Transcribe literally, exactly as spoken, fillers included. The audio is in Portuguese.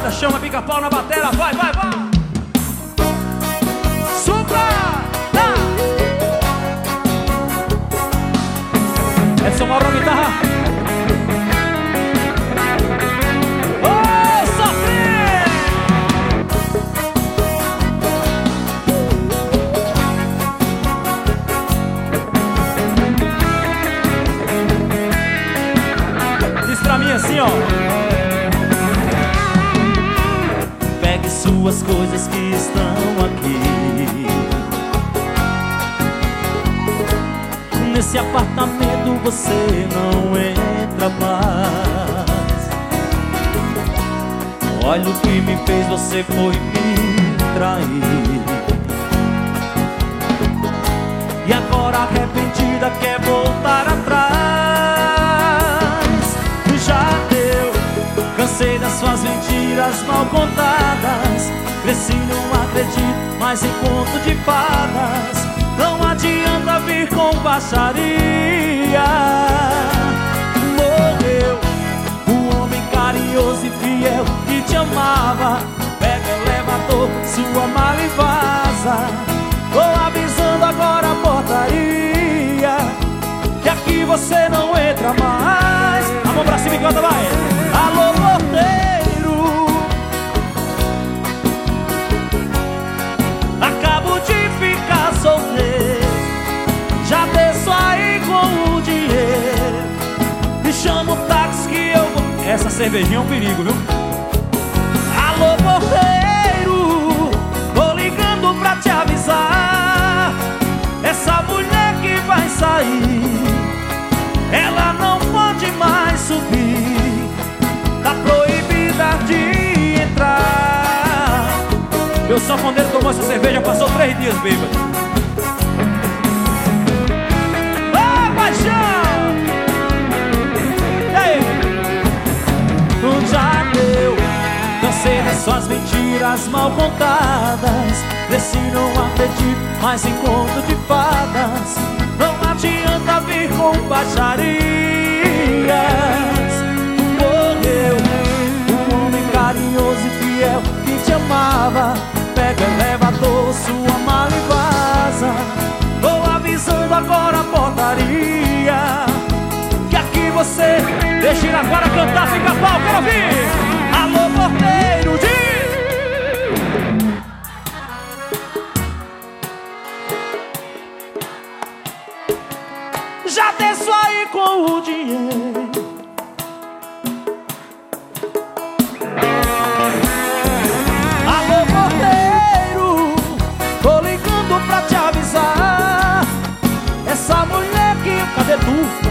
Agora chama pica-pau na batera, vai, vai, vai. Supra! Tá. Edson Mauro, guitarra. Oh, sofrer! Diz pra mim assim, ó. Pegue suas coisas que estão aqui. Nesse apartamento você não entra mais. Olha o que me fez, você foi me trair. E agora arrependida quer voltar atrás. Já deu, cansei das suas mentiras mal contadas. Cresci, não acredito mais em conto de fadas. Não adianta vir com baixaria. Morreu o homem carinhoso e fiel que te amava. Pega o elevador, sua mala e vaza. Tô avisando agora a portaria que aqui você não entra mais. A mão pra cima e canta, vai. Alô, porteiro, acabo de ficar solteiro. Já desço aí com o dinheiro. Me chama o táxi que eu vou. Essa cervejinha é um perigo, viu? Alô, porteiro, tô ligando pra te avisar. Essa mulher que vai sair, ela não pode mais subir. Tá proibida de entrar. Meu sanfoneiro tomou essa cerveja, passou três dias bêbado. Ô, paixão! E aí? Tu já deu, cansei das suas mentiras mal contadas. Cresci, não acredito mais em conto de fadas. Não adianta vir com baixarias. Morreu um homem carinhoso e fiel que te amava. Pega o elevador, sua mala e vaza. Tô avisando agora a portaria que aqui você deixa ir agora cantar, fica pau, quero ouvir. Alô, porteiro, diz. Já desço aí com o dinheiro. Alô, porteiro, tô ligando pra te avisar. Essa mulher que... Cadê tu?